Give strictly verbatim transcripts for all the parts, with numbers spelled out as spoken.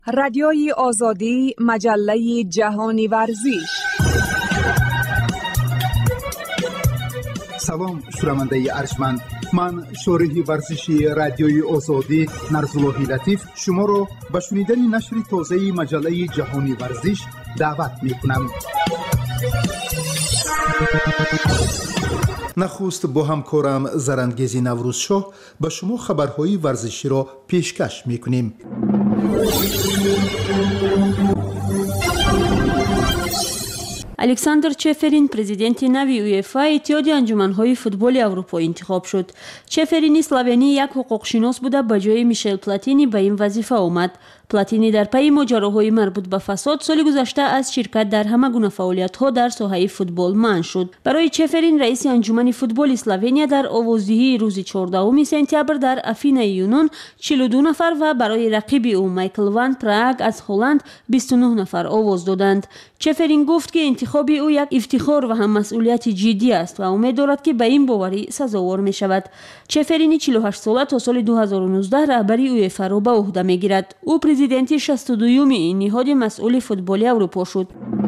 رادیوی آزادی، مجله جهانی ورزش. سلام شنونده ارجمند، من شارح ورزشی رادیوی آزادی نرزالله لطیف شما را به شنیدن نشر تازه مجله جهانی ورزش دعوت می‌کنم. نخست با همکارم زرندگیزی نوروزشاه به شما خبرهای ورزشی را پیشکش می‌کنیم. الکساندر چفرین پرزیدنت نوی اویفا اتحادیه انجمن‌های فوتبال اروپا انتخاب شد. چفرین اسلوونی یک حقوق‌شناس بوده به جای میشل پلاتینی به این وظیفه آمد. پلاتینی در پی ماجراهای مربوط به فساد سال گذشته از شرکت در همه گونه فعالیت‌ها در ساحه فوتبال منع شد. برای چفرین رئیس انجمن فوتبال اسلوونیا در آوازدهی روز چهاردهم سپتامبر در افینا یونان چهل و دو نفر و برای رقیب او مایکل وان پراگ از هلند بیست و نه نفر آواز دادند. چفرین گفت که انتخاب او یک افتخار و هم مسئولیت جدی است و امید دارد که به این باوری سزاوار می شود. چفرین چهل و هشت ساله تا سال دو هزار و نوزده رهبری اویفا را به عهده می گیرد. او پرزیدنت شصت و دوم نهاد مسئول فوتبال اروپا شد.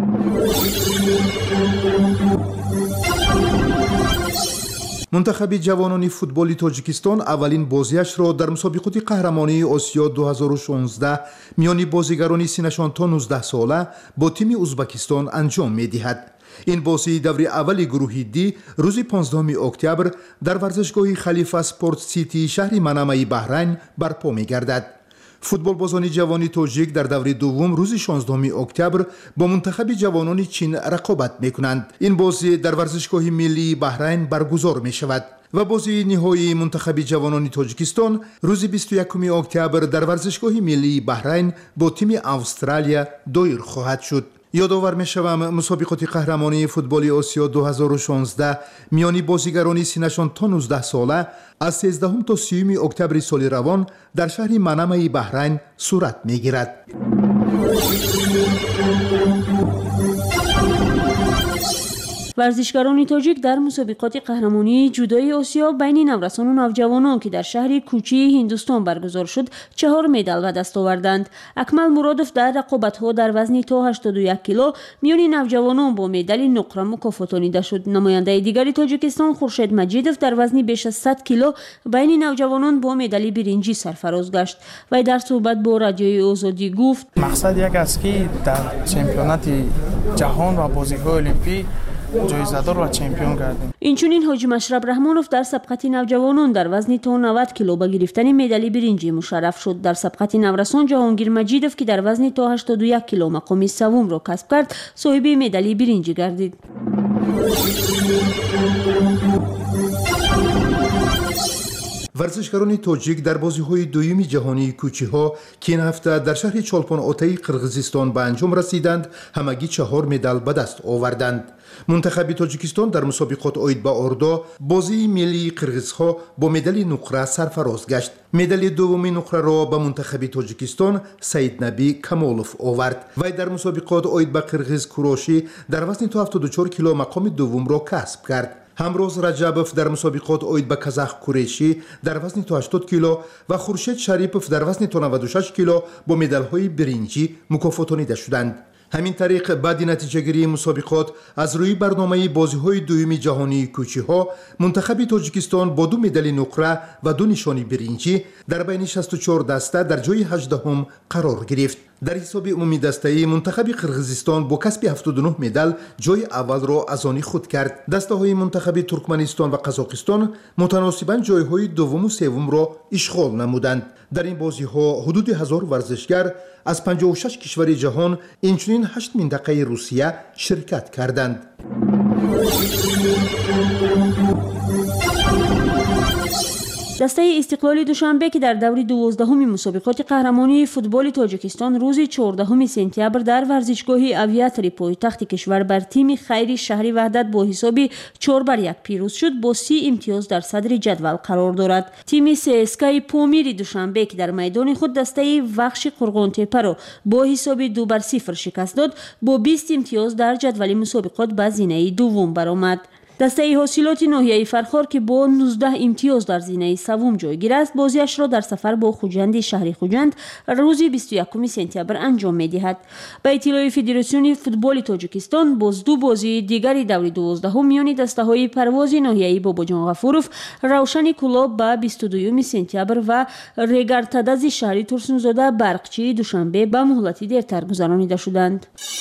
منتخب جوانان فوتبال تاجیکستان اولین بازیش را در مسابقات قهرمانی آسیا دو هزار و شانزده میان بازیگران سنشان تا نوزده ساله با تیم ازبکستان انجام می‌دهد. این بازی دور اول گروه دی روز پانزدهم اکتبر در ورزشگاه خلیفه اسپورت سیتی شهر منامه بحرین برپا می‌گردد. فوتبال بازان جوانی تاجیک در دور دوم روز شانزدهم اکتبر با منتخب جوانان چین رقابت می‌کنند. این بازی در ورزشگاه ملی بحرین برگزار می‌شود و بازی نهایی منتخب جوانان تاجیکستان روز بیست و یکم اکتبر در ورزشگاه ملی بحرین با تیم استرالیا دایر خواهد شد. یادآور می‌شوم مسابقات قهرمانی فوتبال آسیا دو هزار و شانزده میان بازیگران سنشان تا نوزده ساله از سیزدهم تا سیوم اکتبر سال روان در شهر منامه بحرین صورت می‌گیرد. ورزشکاران تاجیک در مسابقات قهرمانی جودوی آسیا بین نورسان و نوجوانان که در شهر کوچی هندوستان برگزار شد چهار مدال به دست آوردند. اکمل مرادوف در رقابت‌ها در وزن تا هشتاد و یک کیلو میان نوجوانان با مدال نقره مکافاتانیده شد. نماینده دیگری تاجیکستان خورشید مجیدوف در وزن بیش از صد کیلو بین نوجوانان با مدال برنجی سرفراز گشت. وی در صحبت با رادیوی آزادی گفت مقصد یک است که در چمپیونات جهان و بازی‌های المپیک جایزه‌دار و چمپیون گردیم. اینچنین حاجی مشرب رحمانوف در سبقت نوجوانان در وزن تا نود کیلو به گرفتن مدال برنجی مشرف شد. در سبقت نورسان جهانگیر مجیدوف که در وزن تا هشتاد و یک کیلو مقام سوم را کسب کرد صاحب مدال برنجی گردید. ورزشکاران تاجیک در بازی‌های دوم جهانی کوچی‌ها که این هفته در شهر چالپان آتای قرقیزستان به انجام رسیدند همگی چهار مدال به دست آوردند. منتخب تاجیکستان در مسابقات آید به اردو بازی ملی قرقیزها با مدال نقره سرفراز گشت. مدال دوم نقره را به منتخب تاجیکستان سید نبی کمالوف آورد. وی در مسابقات آید به قرقیز کوروشی در وزن تا هفتاد و چهار کیلو مقام دوم را کسب کرد. همروز رجبوف در مسابقات آید به کازاخ کوریشی در وزن تا هشتاد کیلو و خورشید شریپوف در وزن تا نود و شش کیلو با مدال‌های برنجی مکافاتانیده شدند. همین طریق بعد نتیجه گیری مسابقات از روی برنامه بازی‌های دوم جهانی کوچی‌ها منتخب تاجیکستان با دو مدال نقره و دو نشانی برنجی در بین شصت و چهار دسته در جای هجدهم قرار گرفت. در حساب عمومی دسته منتخب قرقیزستان با کسب هفتاد و نه مدال جای اول را از آن خود کرد. دسته‌های منتخب ترکمنستان و قزاقستان متناسباً جای‌های دوم و سوم را اشغال نمودند. در این بازی‌ها حدود هزار ورزشگر از پنجاه و شش کشور جهان اینچنین هشت منطقه روسیه شرکت کردند. دسته استقلال دوشنبه که در دور دوازدهم مسابقات قهرمانی فوتبال تاجیکستان روز چهاردهم سپتامبر در ورزشگاه آویاتری پایتخت کشور بر تیم خیری شهری وحدت با حساب چهار بر یک پیروز شد با سی امتیاز در صدر جدول قرار دارد. تیم سی اس کی پامیر دوشنبه که در میدان خود دسته وخش قرقانتپه را با حساب دو بر صفر شکست داد با بیست امتیاز در جدول مسابقات به زینه دوم برآمد. дастаи ҳосилоти ноҳияи фархор ки бо нуздаҳ имтиёз дар зинаи савум ҷойгир аст, бозиашро дар сафар бо хуҷанди шаҳри хуҷанд рӯзи бисту якуми сентябр анҷом медиҳад. ба иттилои Федератсиони футболи Тоҷикистон, боз ду бозии дигари даври дувоздаҳум миёни дастаҳои парвози ноҳияи Бобоҷон Ғафуров, Равшани Кулоб ба бисту дуюми сентябр ва Регартадази шаҳри Турсунзода барқчии душанбе ба муҳлати дертар гузаронида шуданд.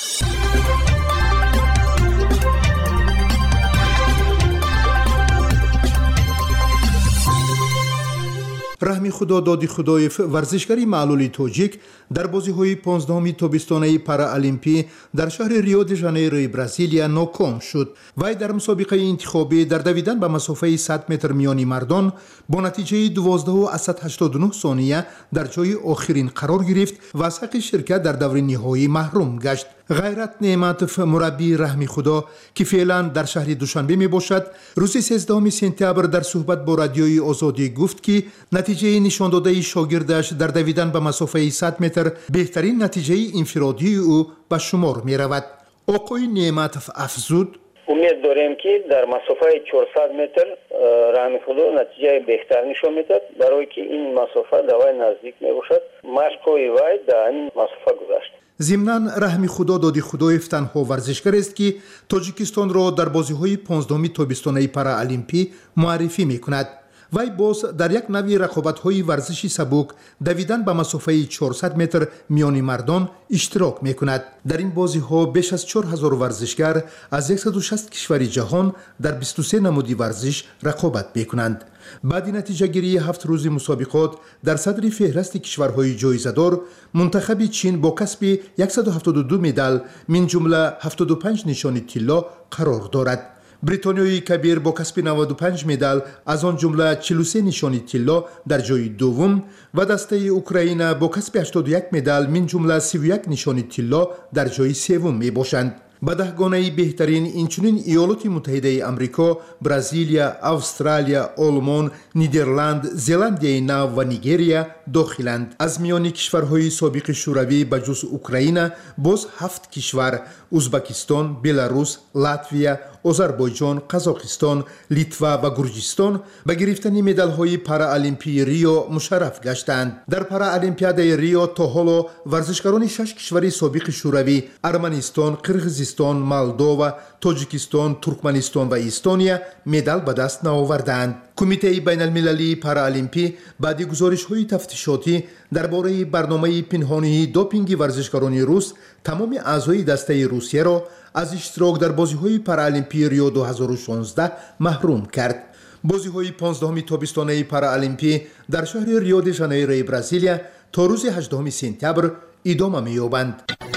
раҳми худо доди худоев варзишгари маълули тоҷик дар бозиҳои понздаҳуми тобистонаи параолимпӣ дар шаҳри Рио де Жанейрои Бразилия ноком шуд. Вай дар мусобиқаи интихобӣ дар давидан ба масофаи сад метр миёни мардон бо натиҷаи дувоздаҳу аз сад ҳаштоду нӯҳ сония дар ҷойи охирин қарор гирифт ва аз ҳаққи ширкат дар даври ниҳоӣ маҳрум гашт. ғайрат неъматов, мураббии раҳми худо ки феълан дар шаҳри Душанбе мебошад, рӯзи сенздаҳуми сентябр дар суҳбат бо радиои Озодӣ гуфт ки натиҷаи нишондодаи шогирдаш дар давидан ба масофаи сад метр беҳтарин натиҷаи инфиродии ӯ ба шумор меравад. оқои Неъматов афзуд: умед дорем ки дар масофаи чорсад метр раҳми худо натиҷаи беҳтар нишон медиҳад, барое ки ин масофа да вай наздик мебошад. машқҳои вай дар ин масофа гузашт. зимнан раҳми худо доди худоев танҳо варзишгарест ки Тоҷикистонро дар бозиҳои понздаҳуми тобистонаи параолимпӣ муаррифӣ мекунад. вай боз дар як нави рақобатҳои варзиши сабук давидан ба масофаи чорсад метр миёни мардон иштирок мекунад. дар ин бозиҳо беш аз чор ҳазор варзишгар аз сад и шаст кишвари ҷаҳон дар бисту се намуди варзиш рақобат мекунанд. баъди натиҷагирии ҳафт рӯзи мусобиқот дар садри феҳрасти кишварҳои ҷоизадор, мунтахаби Чин бо касби сад и ҳафтоду ду медал мин ҷумла ҳафтоду панҷ нишони тилло қарор дорад. бритониёи кабир бо касби наводу панҷ медал, аз он ҷумла чилу се нишони тилло дар ҷойи дуввум ва дастаи Украина бо касби ҳаштоду як медал мин ҷумла сиву як нишони тилло дар ҷойи севум мебошанд. ба даҳгонаи беҳтарин инчунин Иёлоти Муттаҳидаи Амрико, Бразилия, Австралия, Олмон, Нидерланд, Зеландияи Нав ва Нигерия дохиланд. аз миёни кишварҳои собиқи шӯравӣ ба ҷуз Украина боз ҳафт кишвар: Узбекистон, Беларус, Латвия, Озарбойҷон, Қазоқистон, Литва ва Гурҷистон ба гирифтани медалҳои параолимпии Рио мушарраф гаштанд. дар параолимпиадаи Рио то ҳоло варзишгарони шаш кишвари собиқи шӯравӣ Арманистон, Қирғизистон, Молдова, Тоҷикистон, Туркманистон ва Эстония медал ба даст наовардаанд. кумитаи байналмилалии параолимпӣ баъди гузоришҳои тафтишотӣ дар бораи барномаи пинҳонии допинги варзишгарони рус тамоми аъзои дастаи Русияро аз иштирок дар бозиҳои параолимпии Рио ду ҳазору шонздаҳ маҳрум кард. бозиҳои понздаҳуми тобистонаи параолимпӣ дар шаҳри Рио де Жанейрои Бразилия то рӯзи ҳаштдаҳуми сентябр идома меёбанд.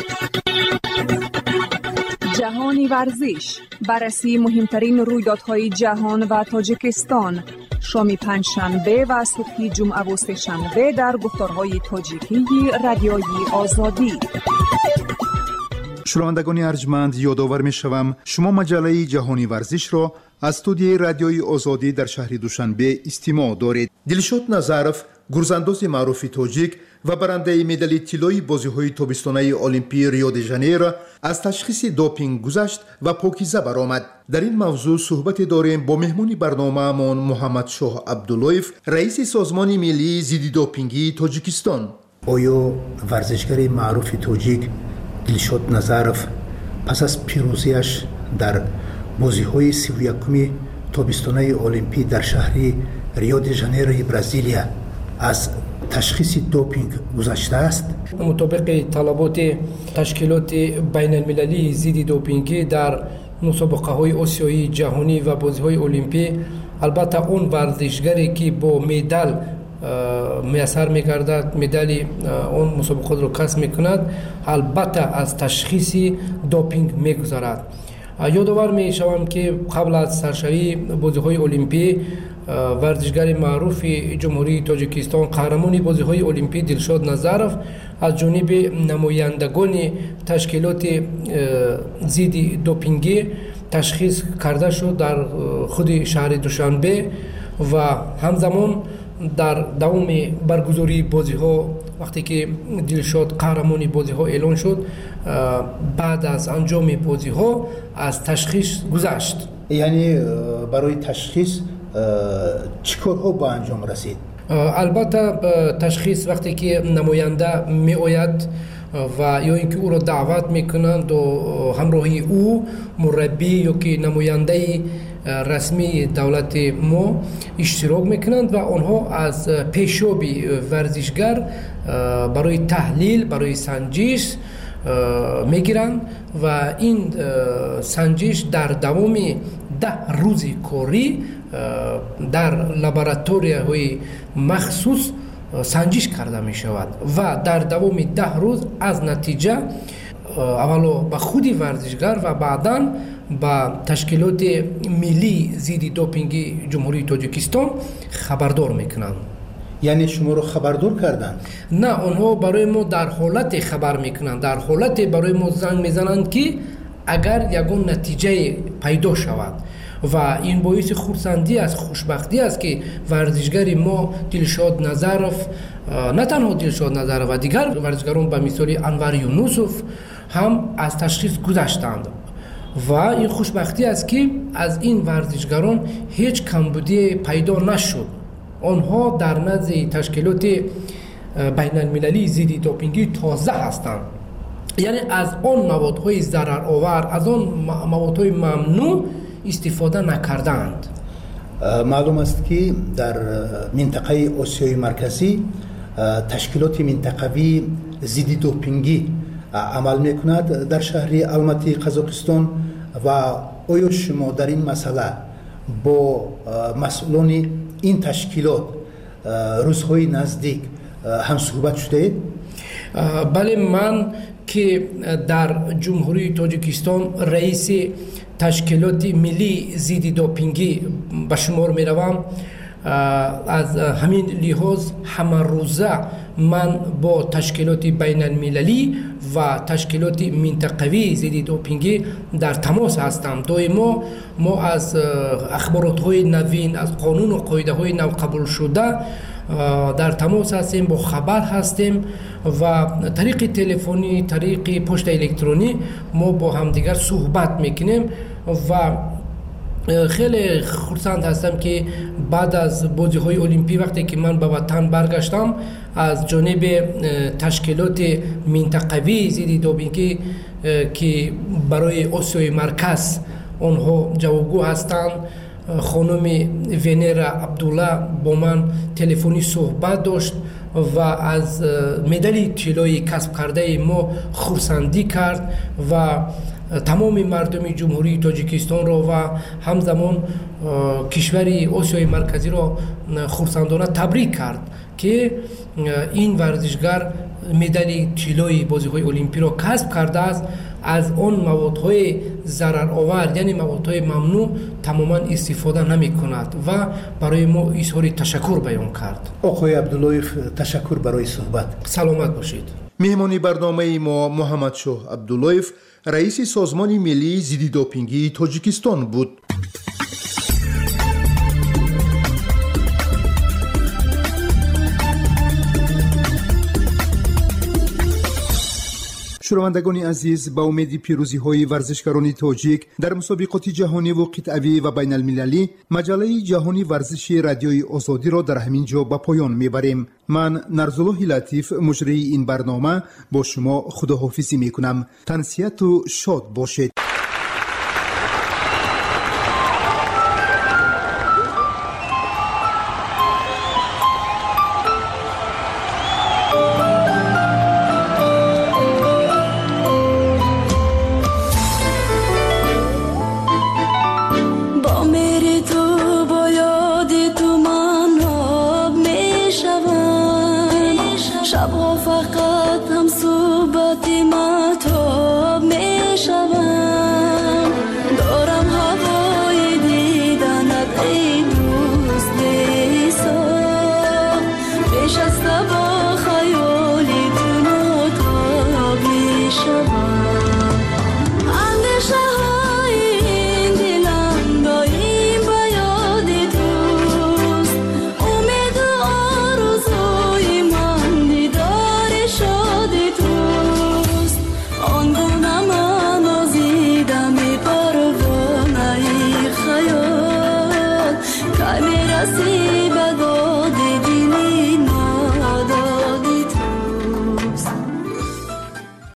جهانی ورزش، بررسی مهمترین رویدادهای جهان و تاجیکستان، شام پنجشنبه و صبح جمعه و سه‌شنبه در گفتارهای تاجیکی رادیوی آزادی. شنوندگان ارجمند، یادآور می‌شوم شما مجله جهانی ورزش را از استودیوی رادیوی آزادی در شهر دوشنبه استماع دارید. دلشاد نظرف، گرزانداز معروف تاجیک و برنده مدال طلایی بازی‌های تابستانه المپی ریو دی ژانیرو از تشخیص دوپینگ گذشت و پاکیزه برآمد. در این موضوع صحبت داریم با مهمون برنامه‌مان محمد شاه عبداللهیف، رئیس سازمان ملی ضد دوپینگی تاجیکستان. آیا ورزشگر معروف تاجیک دلشاد نظرف پس از پیروزیش در بازی‌های سی و یکم تابستانه المپی در شهر ریو دی ژانیروی برزیلیا از تشخیص دوپینگ گذشته است؟ مطابق طلبات تشکیلات بین المللی ضد دوپینگی در مسابقه های آسیایی جهانی و بازی های المپی، البته اون ورزشگری که با مدال میسر میگردد، مدال اون مسابقات رو کسب میکند، البته از تشخیص دوپینگ میگذرد. یادآور میشوم که قبل از سرشوی بازی های المپی ورزشگر معروف جمهوری تاجیکستان، قهرمان بازی‌های المپی دلشاد نظرف از جانب نمایندگان تشکیلات ضد دوپینگی تشخیص کرده شد در خود شهر دوشنبه و همزمان در دوام برگزاری بازی‌ها وقتی که دلشاد قهرمان بازی‌ها اعلان شد، بعد از انجام بازی‌ها از تشخیص گذشت. یعنی برای تشخیص چیکارها با انجام رسید؟ البته تشخیص وقتی که نماینده می آید و یا اینکه او را دعوت میکنند و همراهی او مربی یا که نماینده رسمی دولت ما اشتراک میکنند و آنها از پیشابی ورزشگر برای تحلیل برای سنجش میگیرند و این سنجش در دوام ده روز کاری در لابراتوری های مخصوص سنجش کرده می شود و در دوام ده روز از نتیجه اولا به خودی ورزشگر و بعدا با تشکیلات ملی ضد دوپینگ جمهوری تاجیکستان خبردار میکنند. یعنی شما رو خبردار کردند؟ نه، آنها برای ما در حالت خبر میکنند، در حالت برای ما زنگ میزنند که اگر یگان نتیجه پیدا شود و این باعث خرسندی است، خوشبختی است که ورزشگری ما دلشاد نظرف، نه تنها دلشاد نظرف و دیگر ورزشگران به مثال انور یونوسف هم از تشخیص گذشتند و این خوشبختی است که از این ورزشگران هیچ کمبودی پیدا نشد. آنها در نزد تشکیلات بین المللی ضد دوپینگی تازه هستند، یعنی از آن موادهای ضررآور، از آن موادهای ممنوع استفاده نکردند. معلوم است که در منطقه آسیای مرکزی تشکیلات منطقوی ضد دوپینگی عمل میکند در شهر الماتی قزاقستان و آیا شما در این مسئله با مسئولان این تشکیلات روزهای نزدیک هم صحبت شده اید؟ بله، من که در جمهوری تاجیکستان رئیس تشکیلات ملی ضد دوپینگی به شمار می روم، از همین لحاظ همه روزه من با تشکیلات بین المللی و تشکیلات منطقوی ضد دوپینگی در تماس هستم. دائما ما از اخبارات های نوین، از قانون و قاعده های نو قبول شده در تماس هستیم، با خبر هستیم و طریق تلفنی، طریق پشت الکترونی ما با همدیگر صحبت میکنیم و خیلی خرسند هستم که بعد از بازی های المپی وقتی که من به وطن برگشتم از جانب تشکیلات منطقوی ضد دوپینگ که برای آسیای مرکز آنها جوابگو هستند، خانم ونرا عبدالله با من تلفنی صحبت داشت و از مدال طلایی کسب کرده ما خرسندی کرد و تمام مردم جمهوری تاجیکستان را و همزمان کشور آسیای مرکزی را خرسندانه تبریک کرد که این ورزشگر مدال طلایی بازی‌های المپی را کسب کرده است. از آن موادهای ضررآور یعنی موادهای ممنوع تماما استفاده نمی کند و برای ما اظهار تشکر بیان کرد. آقای عبداللهیف، تشکر برای صحبت. سلامت باشید. مهمانی برنامه ما محمد شاه عبداللهیف، رئیس سازمان ملی ضد دوپینگی تاجیکستان بود. شنوندگان عزیز، با امید پیروزی های ورزشکاران تاجیک در مسابقات جهانی و قطعی و بین المللی، مجله جهانی ورزش رادیوی آزادی را در همین جا به پایان میبریم. من نرزالله لطیف، مجری این برنامه، با شما خداحافظی میکنم. تنسیت و شاد باشید.